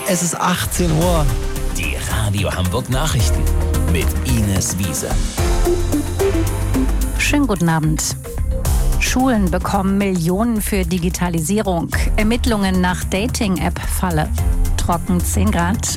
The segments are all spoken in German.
Es ist 18 Uhr. Die Radio Hamburg Nachrichten mit Ines Wiese. Schönen guten Abend. Schulen bekommen Millionen für Digitalisierung. Ermittlungen nach Dating-App-Falle. Trocken 10 Grad.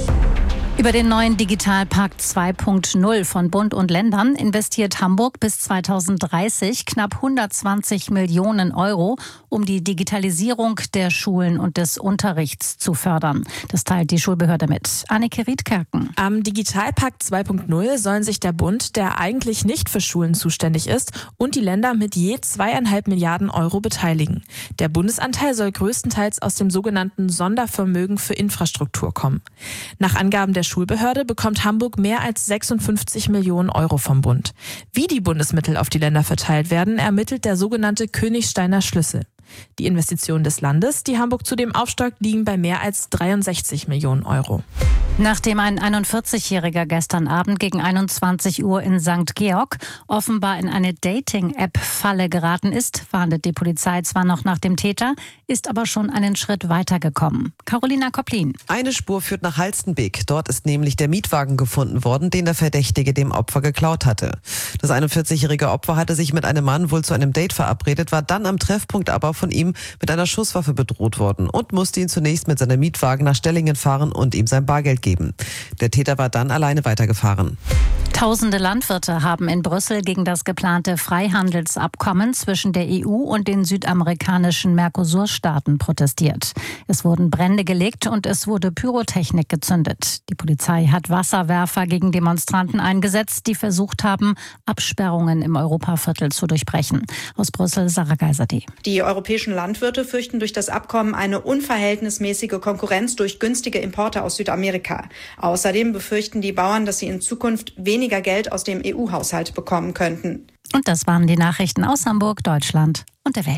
Über den neuen Digitalpakt 2.0 von Bund und Ländern investiert Hamburg bis 2030 knapp 120 Millionen Euro, um die Digitalisierung der Schulen und des Unterrichts zu fördern. Das teilt die Schulbehörde mit. Anneke Riedkerken. Am Digitalpakt 2.0 sollen sich der Bund, der eigentlich nicht für Schulen zuständig ist, und die Länder mit je 2,5 Milliarden Euro beteiligen. Der Bundesanteil soll größtenteils aus dem sogenannten Sondervermögen für Infrastruktur kommen. Nach Angaben der Schulbehörde bekommt Hamburg mehr als 56 Millionen Euro vom Bund. Wie die Bundesmittel auf die Länder verteilt werden, ermittelt der sogenannte Königsteiner Schlüssel. Die Investitionen des Landes, die Hamburg zudem aufstockt, liegen bei mehr als 63 Millionen Euro. Nachdem ein 41-Jähriger gestern Abend gegen 21 Uhr in St. Georg offenbar in eine Dating-App-Falle geraten ist, fahndet die Polizei zwar noch nach dem Täter, ist aber schon einen Schritt weitergekommen. Carolina Kopplin. Eine Spur führt nach Halstenbek. Dort ist nämlich der Mietwagen gefunden worden, den der Verdächtige dem Opfer geklaut hatte. Das 41-jährige Opfer hatte sich mit einem Mann wohl zu einem Date verabredet, war dann am Treffpunkt aber von ihm mit einer Schusswaffe bedroht worden und musste ihn zunächst mit seinem Mietwagen nach Stellingen fahren und ihm sein Bargeld geben. Der Täter war dann alleine weitergefahren. Tausende Landwirte haben in Brüssel gegen das geplante Freihandelsabkommen zwischen der EU und den südamerikanischen Mercosur-Staaten protestiert. Es wurden Brände gelegt und es wurde Pyrotechnik gezündet. Die Polizei hat Wasserwerfer gegen Demonstranten eingesetzt, die versucht haben, Absperrungen im Europaviertel zu durchbrechen. Aus Brüssel, Sarah Geiserde. Die europäischen Landwirte fürchten durch das Abkommen eine unverhältnismäßige Konkurrenz durch günstige Importe aus Südamerika. Außerdem befürchten die Bauern, dass sie in Zukunft weniger Geld aus dem EU-Haushalt bekommen könnten. Und das waren die Nachrichten aus Hamburg, Deutschland und der Welt.